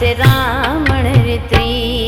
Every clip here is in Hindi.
से रावण ऋत्री।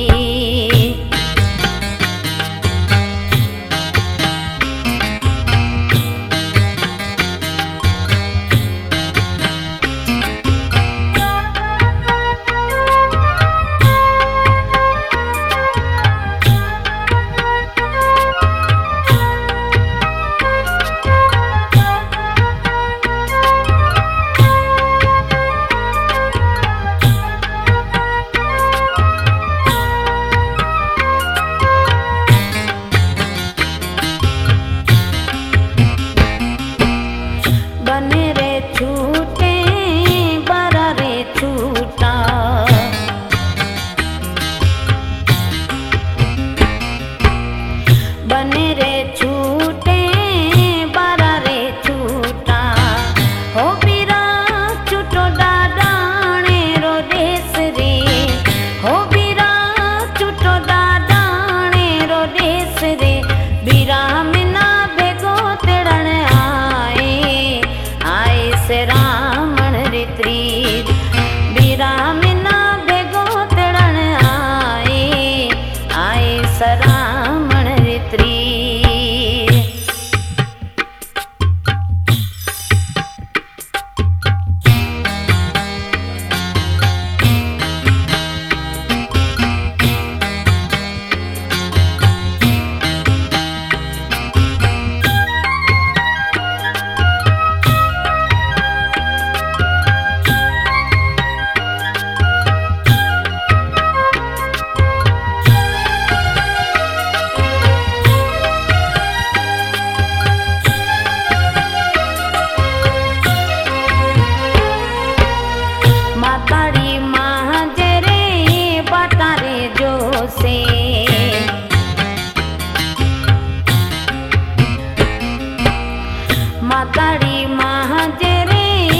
माताड़ी महाजरे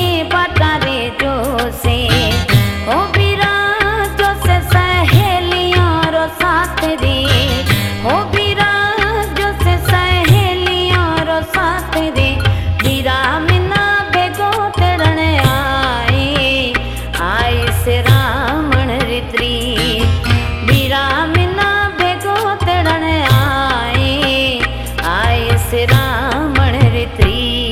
बटारे जो से ओ बीरा जो से सहेलियों रो साथ रे, ओ बीरा जो से सहेलियों रो साथ रे, बीरा मिना बेगो तेरण आए से रावण ऋत्री, बीरा मिना बेगो तेरण आए से रावण ऋत्री।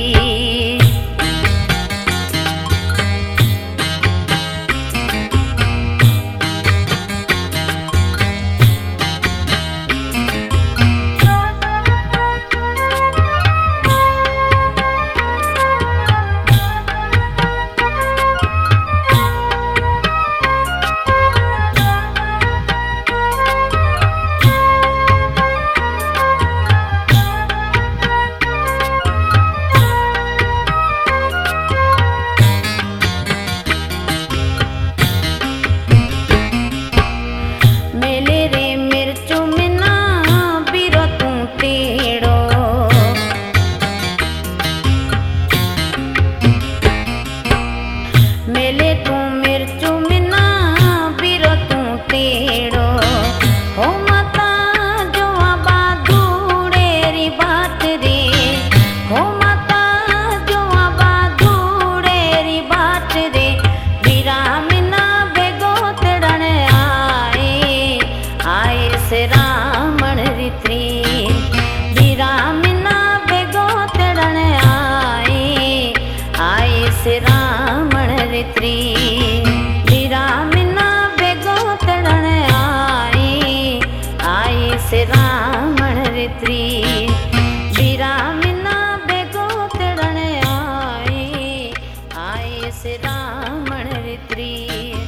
मेले तू मिर्चू मिना बीरो तू तेड़ो, हो माता जो आबा धूड़ेरी बात रे, हो माता जो आबा धूड़ेरी बात रे, बीरा मिना बेगो तेड़न आए से रावण ऋत्री, बीरा मिना बेगो तेड़न आए से रावण ऋत्री, बीरा मिना बेगो तेड़न आए से रावण ऋत्री, बीरा मिना बेगो तेड़न आए से रावण ऋत्री।